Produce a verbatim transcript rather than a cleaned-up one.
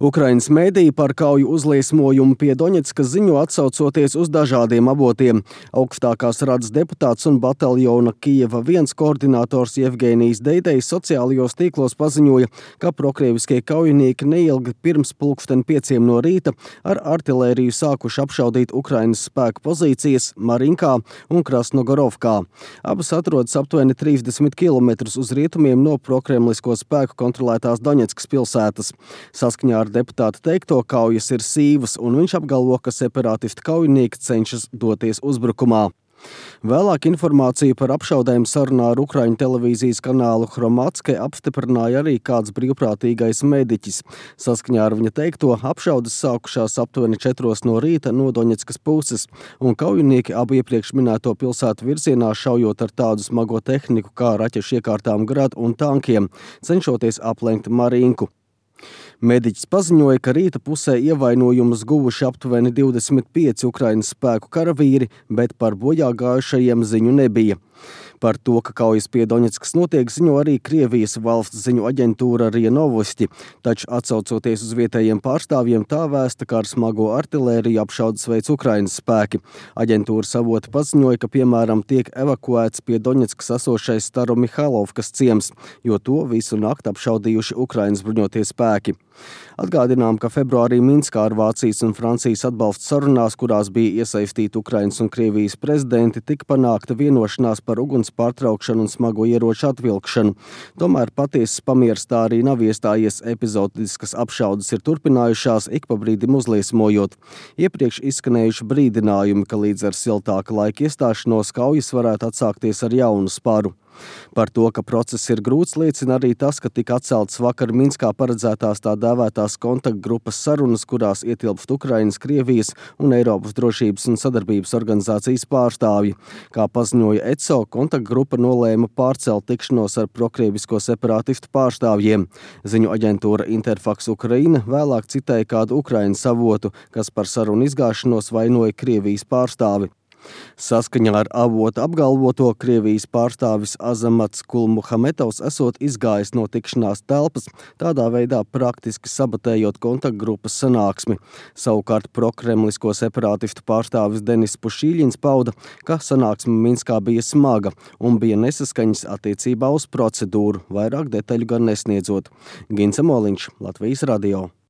Ukrainas mediji par kauju uzliesmojumu pie Doņetskas ziņo atsaucoties uz dažādiem avotiem. Augstākās radas deputāts un bataljona Kijeva viens koordinators Jevgenijs Deidejs sociālajos tīklos paziņoja, ka prokrieviskie kaujinieki neilgi pirms pulksten pieciem no rīta ar artilēriju sākuši apšaudīt Ukrainas spēku pozīcijas Marinkā un Krasnogorovkā. Abas atrodas aptuveni trīsdesmit kilometrus uz rietumiem no prokremlisko spēku kontrolētās Doņetskas pilsētas. Saskaņā ar deputāta teikto, kaujas ir sīvas, un viņš apgalvo, ka separātistu kaujinieki cenšas doties uzbrukumā. Vēlāk informāciju par apšaudēm sarunā ar Ukraiņu televīzijas kanālu Hromadske apstiprināja arī kāds brīvprātīgais mediķis. Saskaņā ar viņa teikto, apšaudes sākušās aptuveni četros no rīta no Doņetskas puses, un kaujinieki abu iepriekš minēto pilsētu virzienā šaujot ar tādu smago tehniku kā raķešu iekārtām Grad un tankiem, cenšoties aplenkt Marinku. Mediķis paziņoja, ka rīta pusē ievainojumus guvuši aptuveni divdesmit pieci Ukrainas spēku karavīri, bet par bojā gājušajiem ziņu nebija. Par to, ka kaujas pie Doņetskas notiek, ziņo arī Krievijas valsts ziņu aģentūra RIA Novosti, taču atsaucoties uz vietējiem pārstāvjiem tā vēsta, ka ar smago artilēriju apšaudas veids Ukrainas spēki. Aģentūras avoti paziņoja, ka piemēram tiek evakuēts pie Doņetskas esošais Staromihailovkas ciems, jo to visu nakti apšaudījuši Ukrainas bruņotie spēki. Atgādinām, ka februārī Minskā ar Vācijas un Francijas atbalsta sarunās, kurās bija iesaistīti Ukrainas un Krievijas prezidenti, tika panākta vienošanās par uguns pārtraukšanu un smago ieroču atvilkšanu. Tomēr patiesas pamieris tā arī nav iestājies, epizodiskas apšaudes ir turpinājušās, ik pa brīdim uzliesmojot. Iepriekš izskanējuši brīdinājumi, ka līdz ar siltāka laika iestāšanos kaujas varētu atsākties ar jaunu sparu. Par to, ka process ir grūts, liecina arī tas, ka tika atceltas vakar Minskā paredzētās tā dēvētās kontaktgrupas sarunas, kurās ietilpst Ukrainas, Krievijas un Eiropas drošības un sadarbības organizācijas pārstāvji. Kā paziņoja E C O, kontaktgrupa nolēma pārcelt tikšanos ar prokrievisko separātistu pārstāvjiem. Ziņu aģentūra Interfax Ukraina vēlāk citēja kādu Ukrainas avotu, kas par sarunu izgāšanos vainoja Krievijas pārstāvi. Saskaņā ar avotu apgalvoto, Krievijas pārstāvis Azamats Kulmuhametovs esot izgājis no tikšanās telpas, tādā veidā praktiski sabotējot kontaktgrupas sanāksmi. Savukārt prokremlisko separātistu pārstāvis Denis Pušīļins pauda, ka sanāksme Minskā bija smaga un bija nesaskaņas attiecībā uz procedūru, vairāk detaļu gan nesniedzot. Gins Amoliņš, Latvijas radio.